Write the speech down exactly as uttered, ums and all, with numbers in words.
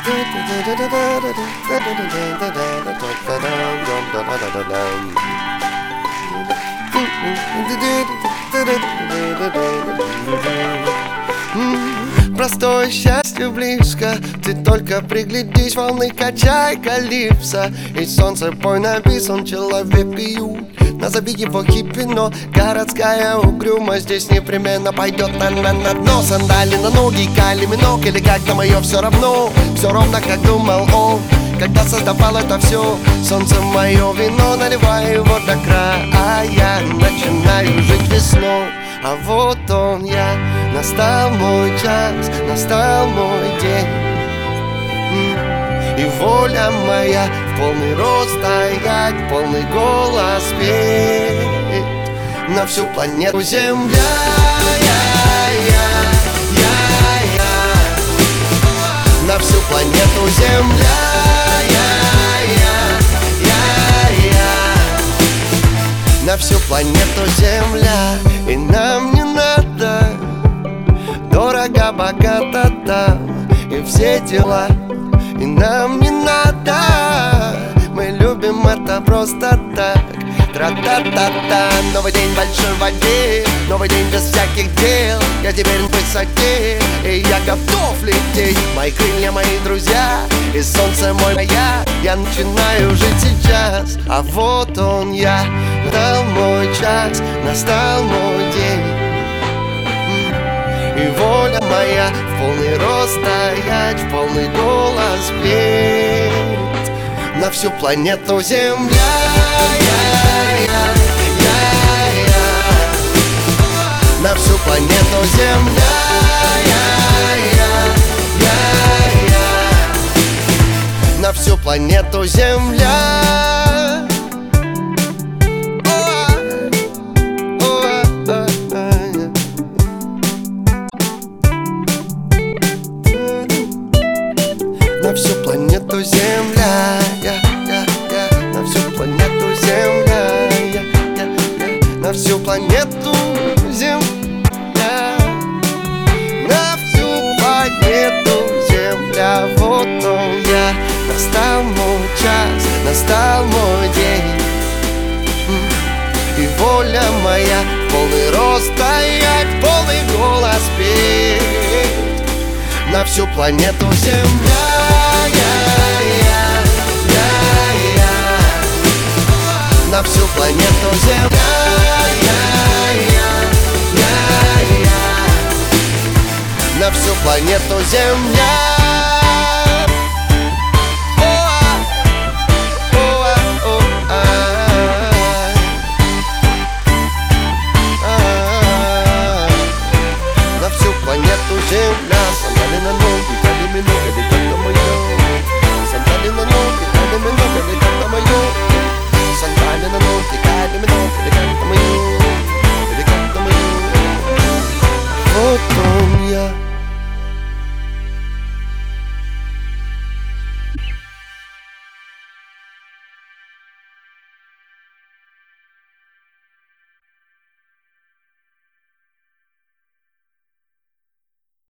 Простое счастье близко, ты только приглядись, волны качай калипсо. И солнце пой написан, человек июль. Назови его хиппи, но городская угрюмость здесь непременно пойдет на, на, на дно. Сандали на ноги, кали минок, или как-то мое все равно. Все ровно, как думал он, когда создавал это все. Солнце мое вино, наливай его до края, а я начинаю жить весной. А вот он я, настал мой час, настал мой день. И воля моя в полный рост стоять, в полный голос петь на всю планету Земля. Я, я, я, я. На всю планету Земля. Я, я, я, я. На всю планету Земля. И нам не надо дорого, богато там и все дела. И нам не надо, мы любим это просто так. Тра-та-та-та. Новый день в большой воде, новый день без всяких дел. Я теперь в высоте, и я готов лететь. Мои крылья, мои друзья, и солнце мой моя. Я начинаю жить сейчас, а вот он я. Настал мой час, настал мой день. И воля моя в полный рост стоять, в полный голос петь на всю планету Земля. Я, я, я, я. На всю планету Земля. Я, я, я, я. На всю планету Земля. На всю планету Земля, я, я, я. На всю планету Земля, я, я, я. На всю планету Земля. На всю планету Земля. Вот он я. Настал мой час, настал мой день. И воля моя в полный рост стоять, в полный голос петь на всю планету Земля. На всю планету Земля. Я, я, я, я. На всю планету Земля.